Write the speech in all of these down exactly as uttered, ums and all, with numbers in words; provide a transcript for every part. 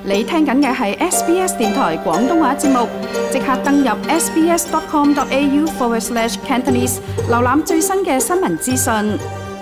你聽緊嘅係 S B S 電台廣東話節目，即刻登入 sbs.com.au forward slash Cantonese， 瀏覽最新嘅新聞資訊。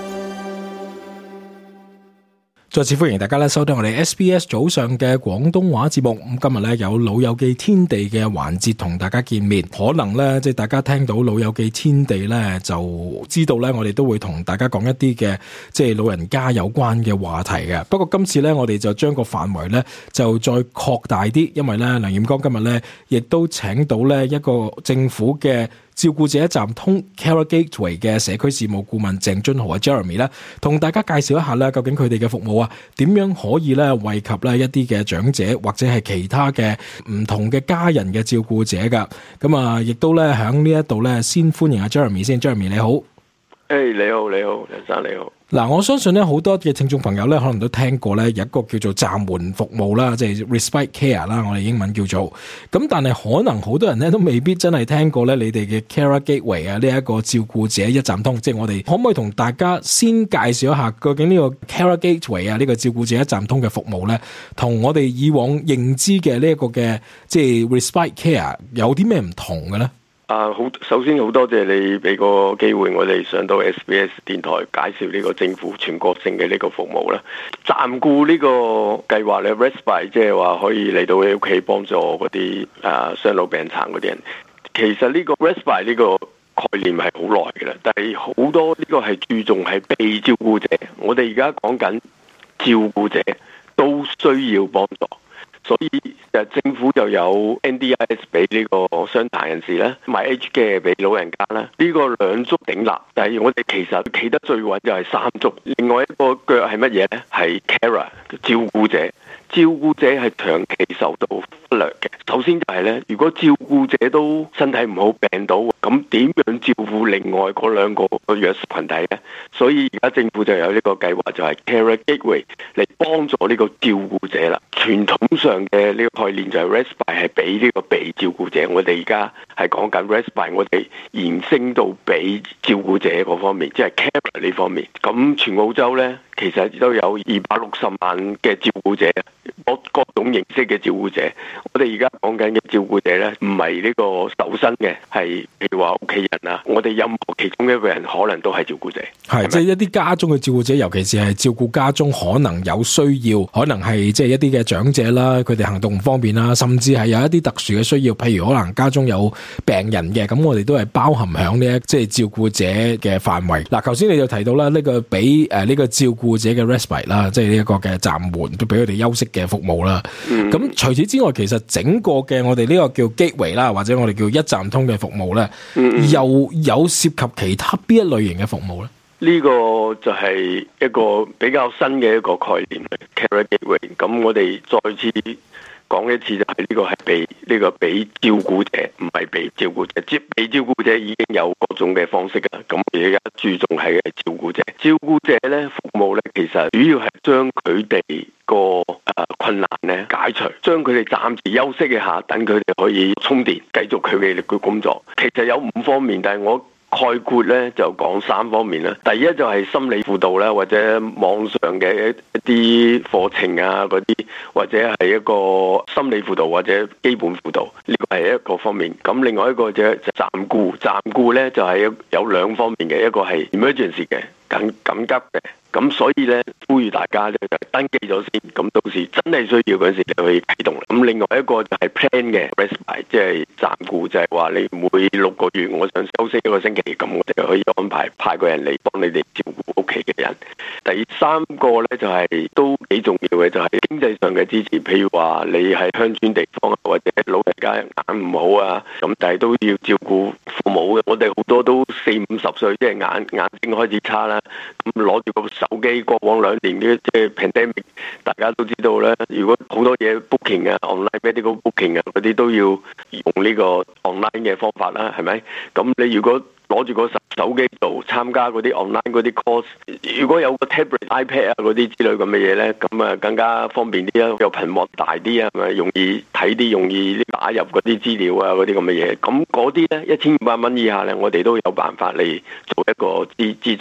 再次歡迎大家咧收聽我哋 S B S 早上嘅廣東話節目。咁今日咧有老友記天地嘅環節同大家見面。可能咧即係大家聽到老友記天地咧，就知道咧我哋都會同大家講一啲嘅即係老人家有關嘅話題嘅。不過今次咧我哋就將個範圍咧就再擴大啲，因為咧梁彥剛今日咧亦都請到咧一個政府嘅照顧者一站通 Carer Gateway 嘅社區事務顧問鄭俊豪啊 Jeremy 咧，同大家介紹一下咧，究竟佢哋嘅服務啊，點樣可以咧惠及咧一啲嘅長者或者係其他嘅唔同嘅家人嘅照顧者噶。咁啊，亦都咧喺呢一度咧，先歡迎阿 Jeremy 先 ，Jeremy 你好。 誒、hey, 你好，你好，梁生你好。 嗱，我相信咧好多嘅聽眾朋友咧，可能都聽過咧有一個叫做暫緩服務啦，即係 Respite Care 啦，我哋英文叫做。咁但係可能好多人咧都未必真係聽過咧你哋嘅 Carer Gateway 啊呢一個照顧者一站通，即係我哋可唔可以同大家先介紹一下究竟呢個 Carer Gateway 啊呢個照顧者一站通嘅服務咧，同我哋以往認知嘅呢一個嘅即係 Respite Care 有啲咩唔同嘅咧？ 啊，好！首先好多謝你俾個機會我哋上到 S B S 電台介紹呢個政府全國性嘅呢個服務啦。暫顧呢個計劃咧 ，Respite 即係話可以嚟到你屋企幫助嗰啲啊雙老病殘嗰啲人。其實呢個 Respite 呢個概念係好耐嘅啦，但係好多呢個係注重係被照顧者。我哋而家講緊照顧者都需要幫助。所以政府就有 N D I S 俾呢個傷殘人士咧，買 H 嘅俾老人家啦。呢、這個兩足鼎立，但係我哋其實企得最穩就係三足。另外一個腳係乜嘢咧？係 carer 照顧者，照顧者係長期受到忽略嘅。首先就係咧，如果照顧者都身體唔好病到，咁點樣照顧另外嗰兩個弱勢群體咧？所以而家政府就有呢個計劃，就係 Carer Gateway 嚟幫助呢個照顧者啦。傳統上嘅呢個概念就係 Respite 係俾呢個被照顧者，我哋而家係講緊 Respite，我哋延伸到俾照顧者嗰方面，即係 carer 呢方面。咁全澳洲咧，其實都有二百六十萬嘅照顧者，各各種形式嘅照顧者。我哋而家講緊嘅照顧者咧，唔係呢個受薪嘅，係譬如話屋企人啊，我哋任何其中一個人可能都係照顧者。 係即係一啲家中嘅照顧者，尤其是係照顧家中可能有需要，可能係即係一啲嘅長者啦，佢哋行動唔方便啦，甚至係有一啲特殊嘅需要，譬如可能家中有病人嘅，咁我哋都係包含響呢一即係照顧者嘅範圍。嗱，頭先你就提到啦，呢個俾誒呢個照顧者嘅 respite 啦，即係呢一個嘅暫緩，都俾佢哋休息嘅服務啦。咁、嗯、除此之外，其實整個嘅我哋呢個叫 gateway 啦，或者我哋叫一站通嘅服務咧，嗯、又有涉及其他邊一類型嘅服務咧？ 呢個就係一個比較新嘅一個概念 Carer Gateway。咁我哋再次講一次，就係呢個係被呢、這個俾照顧者，唔係被照顧者。接被照顧者已經有各種嘅方式啦。咁而家注重係照顧者。照顧者咧服務咧，其實主要係將佢哋個誒困難咧解除，將佢哋暫時休息一下，等佢哋可以充電，繼續佢哋嘅工作。其實有五方面，但係我概括咧就講三方面啦。第一就係心理輔導啦，或者網上嘅一啲課程啊，嗰啲或者係一個心理輔導或者基本輔導，呢個係一個方面。咁另外一個就係暫顧，暫顧咧就係有兩方面嘅，一個係 emergency 嘅緊緊急嘅。咁所以咧，呼籲大家咧就登記咗先，咁到時真係需要嗰陣時就可以啟動啦。咁另外一個就係 plan 嘅 respite，即係暫顧，就係話你每六個月我想休息一個星期，咁我哋可以安排派個人嚟幫你哋照顧屋企嘅人。第三個咧就係、是、都幾重要嘅，就係經濟上嘅支持。譬如話你係鄉村地方或者老人家眼唔好啊，咁但係都要照顧父母嘅。我哋好多都四五十歲，即係眼眼睛開始差啦，咁攞住個手機，過往兩年嘅即係 pandemic， 大家都知道咧。如果好多嘢 booking 啊 ，online medical booking 啊，嗰啲都要用呢個 online 嘅方法啦，係咪？咁你如果攞住個手機度參加嗰啲 online 嗰啲 course， 如果有個 tablet、iPad 啊嗰啲之類咁嘅嘢咧，咁啊更加方便啲啊，又屏幕大啲啊，咪容易睇啲，容易打入嗰啲資料啊，嗰啲咁嘅嘢。咁嗰啲咧一千五百蚊以下咧，我哋都有辦法嚟做一個資資助。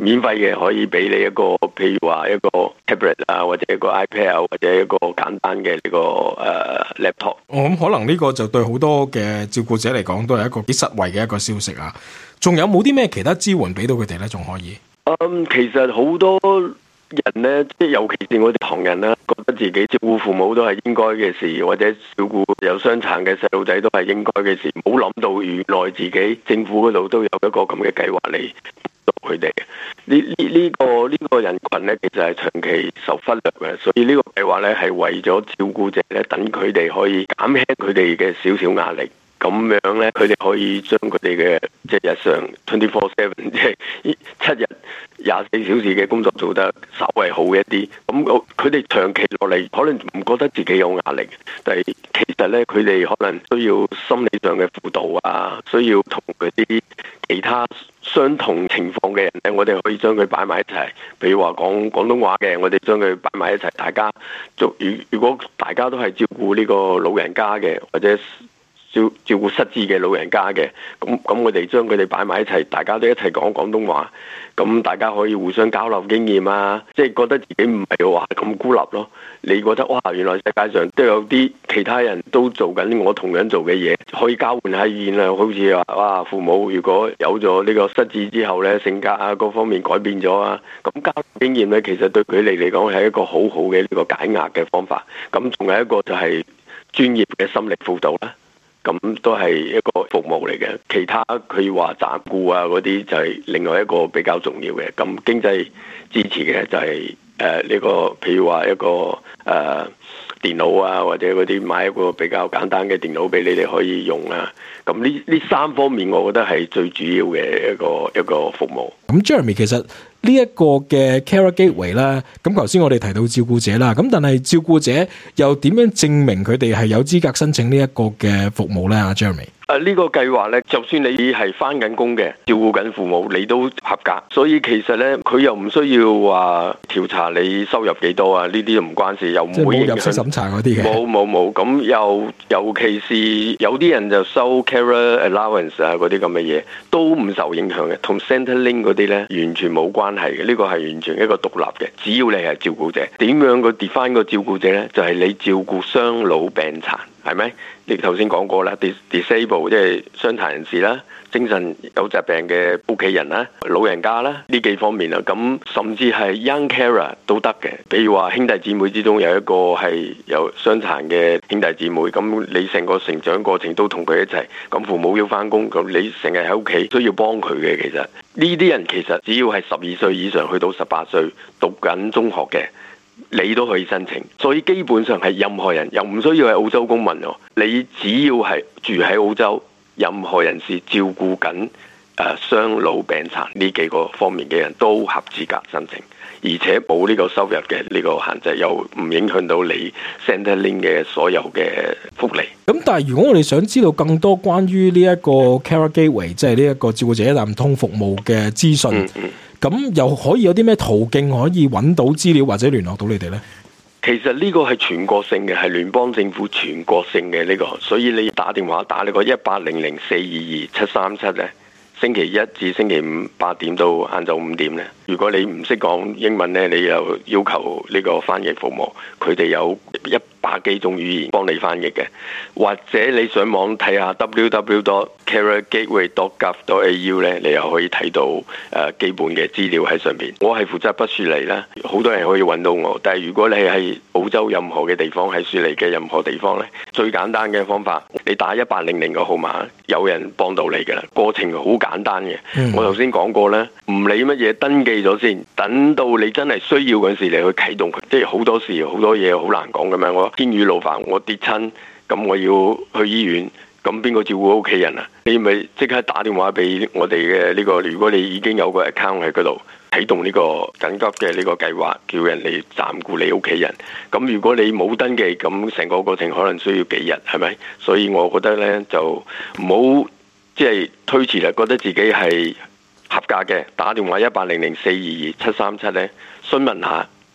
免費嘅可以俾你一個，譬如話一個 tablet 啊，或者一個 iPad 啊，或者一個簡單嘅呢個誒 laptop。 我諗可能呢個就對好多嘅照顧者嚟講都係一個幾實惠嘅一個消息啊。仲有冇啲咩其他支援俾到佢哋咧？仲可以？ 嗯，其實好多人咧，即係尤其是我哋唐人啦，覺得自己照顧父母都係應該嘅事，或者照顧有傷殘嘅細路仔都係應該嘅事。冇諗到原來自己政府嗰度都有一個咁嘅計劃嚟到佢哋。呢呢呢個呢個人群咧，其實係長期受忽略嘅，所以呢個計劃咧係為咗照顧者咧，等佢哋可以減輕佢哋嘅少少壓力。咁樣咧，佢哋可以將佢哋嘅即係日常 twenty four seven 即係七日廿四小時嘅工作做得稍為好一啲。咁佢哋長期落嚟，可能唔覺得自己有壓力，但係其實咧，佢哋可能需要心理上嘅輔導啊，需要同嗰啲其他相同情況嘅人咧，我哋可以將佢擺埋一齊。譬如話講廣東話嘅，我哋將佢擺埋一齊，大家做。如如果大家都係照顧呢個老人家嘅，或者照照顧失智嘅老人家嘅，咁咁我哋將佢哋擺埋一齊，大家都一齊講廣東話，咁大家可以互相交流經驗啊，即係覺得自己唔係話咁孤立咯。你覺得哇，原來世界上都有啲其他人都做緊我同樣做嘅嘢，可以交換下意見啊。好似話哇，父母如果有咗呢個失智之後呢，性格啊各方面改變咗啊，咁交流經驗呢，其實對佢哋嚟講係一個好好嘅呢個解壓嘅方法。咁仲有一個就係專業嘅心理輔導啦。咁都係一個服務嚟嘅，其他佢話暫顧啊嗰啲就係另外一個比較重要嘅。咁經濟支持嘅就係誒呢個，譬如話一個誒、呃、電腦啊，或者嗰啲買一個比較簡單嘅電腦俾你哋可以用啊。咁呢呢三方面，我覺得係最主要嘅一個一個服務。 咁 Jeremy 其實呢一個嘅 Carer Gateway 啦，咁頭先我哋提到照顧者啦，咁但係照顧者又點樣證明佢哋係有資格申請呢一個嘅服務咧？阿 Jeremy。 誒呢個計劃咧，就算你係返緊工嘅，照顧緊父母，你都合格。所以其實咧，佢又唔需要話調查你收入幾多啊，呢啲都唔關事，又唔會影響。即係冇入息審查嗰啲嘅。冇冇冇，咁又尤其是有啲人就收 carer allowance 啊嗰啲咁嘅嘢，都唔受影響嘅，同 Centrelink 嗰啲咧完全冇關係嘅。呢個係完全一個獨立嘅，只要你係照顧者。點樣個 define 個照顧者咧？就係你照顧雙老病殘。係咪？你頭先講過啦 ，disable 即係傷殘人士啦，精神有疾病嘅屋企人啦，老人家啦，呢幾方面啦。咁甚至係 young carer 都得嘅。比如話兄弟姊妹之中有一個係有傷殘嘅兄弟姊妹，咁你成個成長過程都同佢一齊。咁父母要返工，咁你成日喺屋企需要幫佢嘅。其實呢啲人其實只要係十二歲以上去到十八歲讀緊中學嘅，你都可以申請，所以基本上係任何人，又唔需要係澳洲公民喎。你只要係住喺澳洲，任何人士照顧緊誒雙老病殘呢幾個方面嘅人都合資格申請，而且冇呢個收入嘅呢個限制，又唔影響到你 Centrelink 嘅所有嘅福利。 咁但係如果我哋想知道更多關於呢一個 Carer Gateway，即係呢一個照顧者一站通服務嘅資訊，嗯嗯咁又可以有啲咩途徑可以揾到資料或者聯絡到你哋呢？ 其實呢個係全國性嘅，係聯邦政府全國性嘅呢個，所以你打電話打呢個一八零零四二二七三七呢，星期一至星期五八點到晏晝五點呢。如果你唔識講英文呢，你又要求呢個翻譯服務，佢哋有一百幾種語言幫你翻譯嘅，或者你上網睇下 w w w dot carer gateway dot gov dot a u 咧，你又可以睇到誒、呃、基本嘅資料喺上邊。我係負責北雪梨啦，好多人可以揾到我。但係如果你係澳洲任何嘅地方，喺雪梨嘅任何地方咧，最簡單嘅方法，你打一八零零個號碼，有人幫到你㗎啦。過程好簡單嘅，嗯、我頭先講過咧，唔理乜嘢登記咗先，等到你真係需要嗰時，你去啟動佢。即係好多時好多嘢好難講咁樣。我天雨路煩，我跌親，咁我要去醫院，咁邊個照顧屋企人啊？你咪即刻打電話俾我哋嘅呢個，如果你已經有個 account 喺嗰度，啟動呢個緊急嘅呢個計劃，叫人嚟暫顧你屋企人。咁如果你冇登記，咁成個過程可能需要幾日，係咪？所以我覺得呢，就唔好即係推遲啦，覺得自己係合格嘅，打電話一八零零四二二七三七呢，詢問下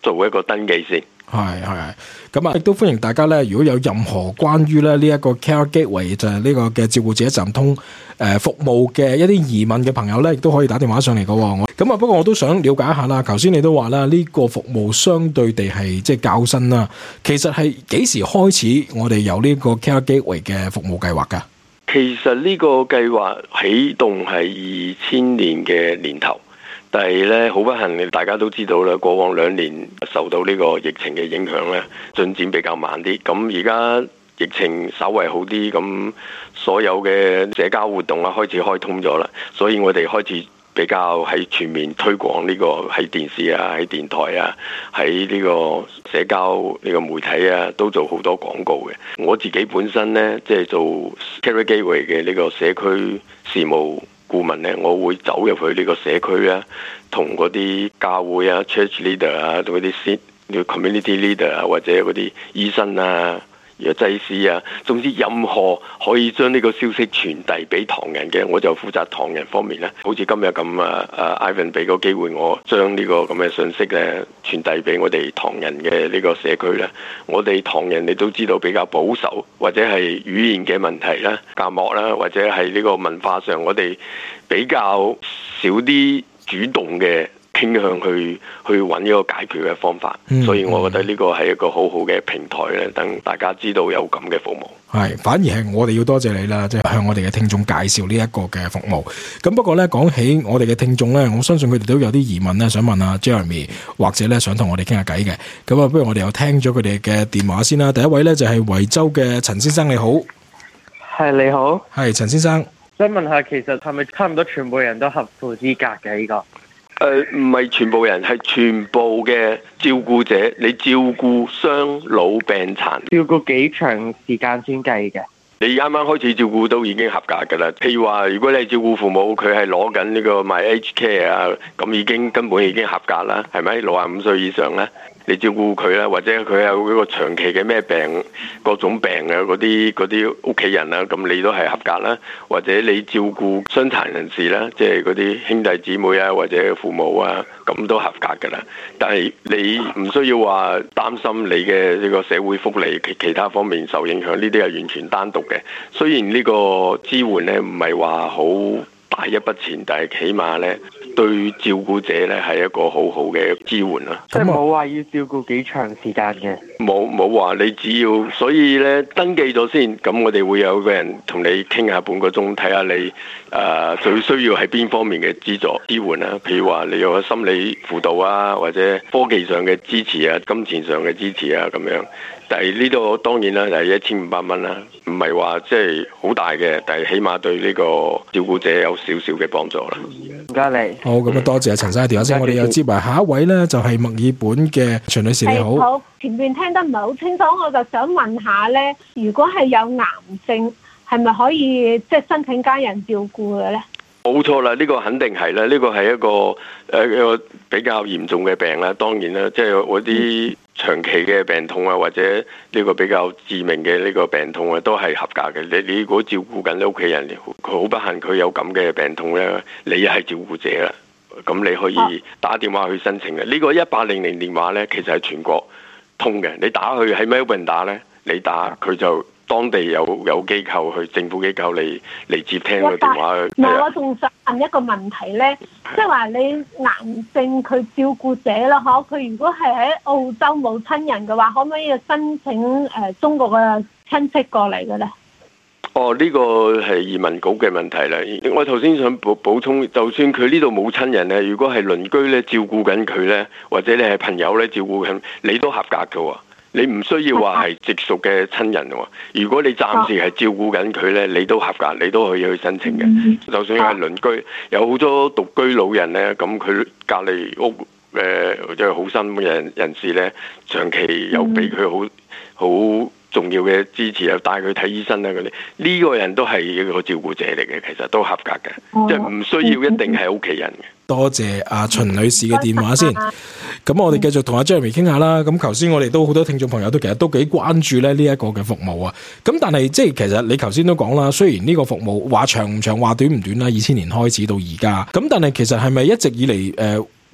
做一個登記先。 係係，咁啊亦都歡迎大家咧，如果有任何關於咧呢一個 Care Gateway 就係呢個嘅照顧者一站通誒服務嘅一啲疑問嘅朋友咧，亦都可以打電話上嚟嘅。咁啊，不過我都想了解一下啦。頭先你都話啦，呢個服務相對地係即係較新啦。其實係幾時開始我哋有呢個 Care Gateway 嘅服務計劃㗎？ 其實呢個計劃啟動係二千年嘅年頭。但係咧，好不幸，大家都知道啦，過往兩年受到呢個疫情嘅影響咧，進展比較慢啲。咁而家疫情稍為好啲，咁所有嘅社交活動啊開始開通咗啦，所以我哋開始比較喺全面推廣呢個喺電視啊、喺電台啊、喺呢個社交呢個媒體啊，都做好多廣告嘅。我自己本身咧，即係做 Care Gateway 嘅呢個社區事務顧問咧，我會走入去呢個社區啊，同嗰啲教會啊、church leader 啊，同嗰啲 community leader 啊，或者嗰啲醫生啊、藥劑師啊，總之任何可以將呢個消息傳遞俾唐人嘅，我就負責唐人方面咧。好似今日咁啊，啊 Ivan 俾個機會我將呢個咁嘅信息咧傳遞俾我哋唐人嘅呢個社區咧。我哋唐人你都知道比較保守，或者係語言嘅問題啦、隔膜啦，或者係呢個文化上，我哋比較少啲主動嘅傾向去去揾一個解決嘅方法，嗯、所以我覺得呢個係一個好好嘅平台咧，等大家知道有咁嘅服務。 係，反而係我哋要多謝你啦，即係向我哋嘅聽眾介紹呢一個嘅服務。咁不過咧，講起我哋嘅聽眾咧，我相信佢哋都有啲疑問咧，想問阿 Jeremy， 或者咧想同我哋傾下偈嘅。咁啊，不如我哋又聽咗佢哋嘅電話先啦。第一位咧就係維州嘅陳先生，你好。 係，你好。係陳先生， 想問下，其實係咪差唔多全部人都合乎資格嘅呢個？ 誒，唔係全部人，係全部嘅照顧者。你照顧雙老病殘， 照顧幾長時間先計嘅？ 你啱啱開始照顧都已經合格㗎啦。譬如話，如果你係照顧父母，佢係攞緊呢個 My Aged Care 啊，咁已經根本已經合格啦，係咪？六十五歲以上咧，你照顧佢啦，或者佢有嗰個長期嘅咩病，各種病啊，嗰啲嗰啲屋企人啦，咁你都係合格啦。或者你照顧傷殘人士啦，即係嗰啲兄弟姊妹啊，或者父母啊，咁都合格㗎啦。但係你唔需要話擔心你嘅呢個社會福利其其他方面受影響，呢啲係完全單獨嘅。雖然呢個支援咧唔係話好大一筆錢，但係起碼咧對照顧者咧係一個好好嘅支援啦。 即係冇話要照顧幾長時間嘅，冇冇話你只要，所以咧登記咗先，咁我哋會有個人同你傾下半個鐘，睇下你誒、呃、最需要係邊方面嘅資助支援啊。譬如話你有個心理輔導啊，或者科技上嘅支持啊，金錢上嘅支持啊咁樣。但係呢度當然啦，就係一千五百蚊啦，唔係話即係好大嘅，但係起碼對呢個照顧者有少少嘅幫助啦。 唔該你。 好，咁啊多謝陳生嘅電話先，我哋又接埋下一位咧，就係墨爾本嘅徐女士，你好。 好，前面聽得唔係好清楚，我就想問下咧，如果係有癌症，係咪可以即係申請家人照顧嘅咧？ 冇錯啦，呢、這個肯定係啦，呢、這個係一個誒、呃、一個比較嚴重嘅病啦。當然啦，即係嗰啲長期嘅病痛啊，或者呢個比較致命嘅呢個病痛啊，都係合格嘅。你你如果照顧緊你屋企人，佢好不幸佢有咁嘅病痛咧，你又係照顧者啦，咁你可以打電話去申請嘅。呢、這個一八零零電話咧，其實係全國通嘅。你打去喺 Melbourne 打咧，你打佢就。當地有有機構去政府機構嚟嚟接聽個電話。 嗱，我仲想問一個問題咧，即係話你癌症佢照顧者啦，嗬，佢如果係喺澳洲冇親人嘅話，可唔可以申請誒、呃、中國嘅親戚過嚟嘅咧？ 哦，呢、這個係移民局嘅問題啦。我頭先想補補充，就算佢呢度冇親人咧，如果係鄰居咧照顧緊佢咧，或者你係朋友咧照顧緊，你都合格嘅喎。你唔需要話係直屬嘅親人喎，如果你暫時係照顧緊佢咧，你都合格，你都可以去申請嘅。就算係鄰居，有好多獨居老人咧，咁佢隔離屋誒即係好心嘅人人士咧，長期又俾佢好好重要嘅支持，又帶佢睇醫生啊嗰啲，呢、這個人都係一個照顧者嚟嘅，其實都合格嘅，即係唔需要一定係屋企人嘅。 多謝阿秦女士嘅電話先，咁我哋繼續同阿 Jeremy 傾下啦。咁頭先我哋都好多聽眾朋友都其實都幾關注咧呢一個嘅服務啊。咁但係即係其實你頭先都講啦，雖然呢個服務話長唔長話短唔短啦，二千年開始到而家，咁但係其實係咪一直以嚟誒、呃、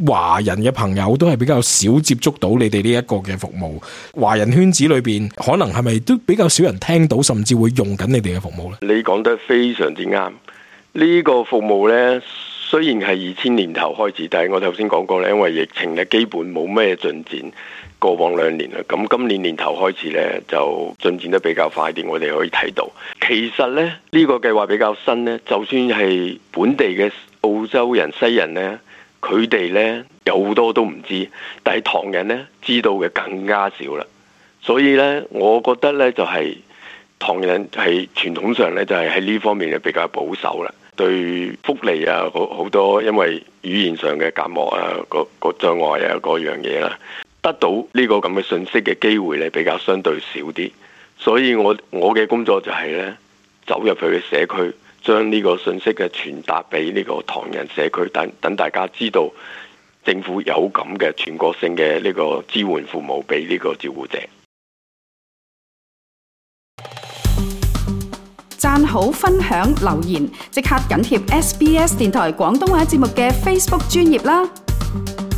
華人嘅朋友都係比較少接觸到你哋呢一個嘅服務。華人圈子裏邊可能係咪都比較少人聽到，甚至會用緊你哋嘅服務呢？ 你講得非常之啱。呢個服務呢，雖然係二千年頭開始，但係我頭先講過咧，因為疫情咧基本冇咩進展。過往兩年啦，咁今年年頭開始呢，就進展得比較快啲，我哋可以睇到。其實呢，呢個計劃比較新呢，就算係本地嘅澳洲人、西人呢，佢哋呢有好多都唔知，但係唐人呢知道嘅更加少啦。所以呢，我覺得呢，就係唐人係傳統上呢，就係喺呢方面係比較保守啦，對福利啊好多，因為語言上嘅隔膜啊、個個障礙啊嗰樣嘢啦。得到呢個咁嘅信息嘅機會咧，比較相對少啲，所以我我嘅工作就係咧，走入去嘅社區，將呢個信息嘅傳達俾呢個唐人社區，等等大家知道政府有咁嘅全國性嘅呢個支援服務俾呢個照顧者。 讚好、分享、留言，即刻緊貼 S B S 電台廣東話節目嘅 Facebook 專頁啦！